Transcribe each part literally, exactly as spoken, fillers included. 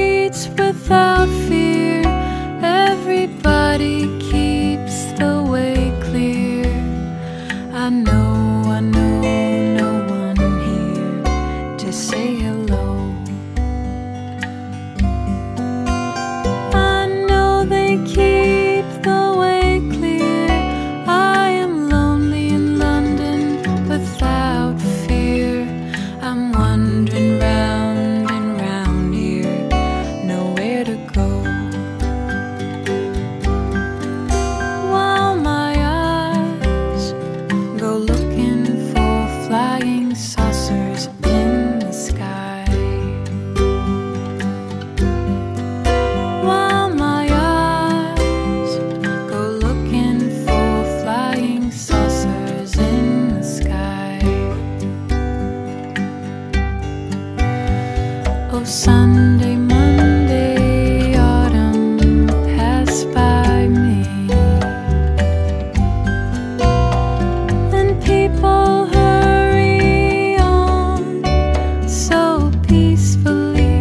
streets without fear. Everybody keeps the way clear. I know, I know no one here to say hello. I know they keep the way clear. I am lonely in London without fear. I'm wandering round and round here, nowhere to go. While my eyes go looking for flying saucers in the sky. While my eyes go looking for flying saucers in the sky. Oh, Sunday, Monday, autumn pass by me, and people hurry on so peacefully.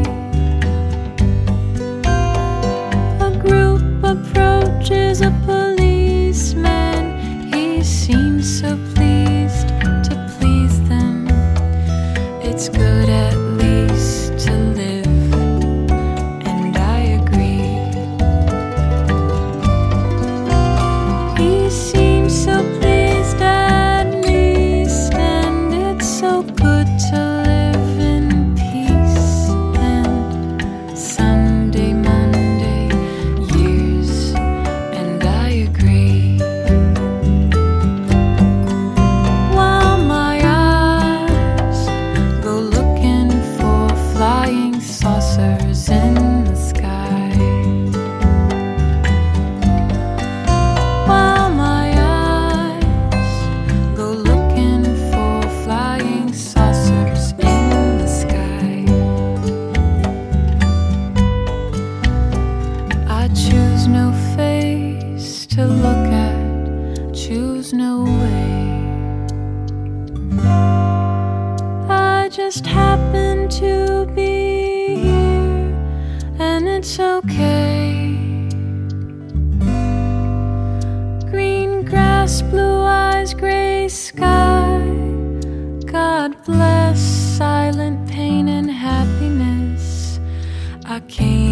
A group approaches a policeman. He seems so pleased to please them. It's good at least to live, and I agree. He seems so pleased at least, and it's so good to live in peace. And Sunday, Monday, years, and I agree. While my eyes go looking for flying saucers in the sky. While my eyes go looking for flying saucers in the sky. I choose no face to look at, choose no way. I just happen to be here, and it's okay. Green grass, blue eyes, gray sky. God bless silent pain and happiness. I came